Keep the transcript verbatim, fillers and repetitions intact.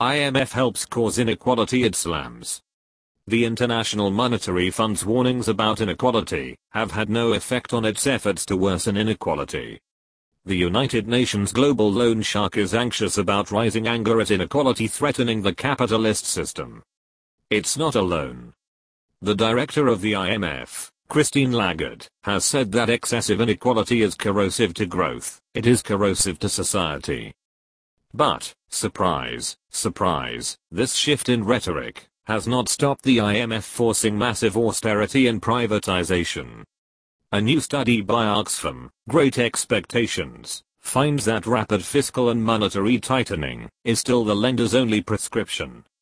I M F helps cause inequality it slams. The International Monetary Fund's warnings about inequality have had no effect on its efforts to worsen inequality. The United Nations global loan shark is anxious about rising anger at inequality threatening the capitalist system. It's not alone. The director of the I M F, Christine Lagarde, has said that excessive inequality is corrosive to growth, it is corrosive to society. But, surprise, surprise, this shift in rhetoric has not stopped the I M F forcing massive austerity and privatization. A new study by Oxfam, Great Expectations, finds that rapid fiscal and monetary tightening is still the lender's only prescription.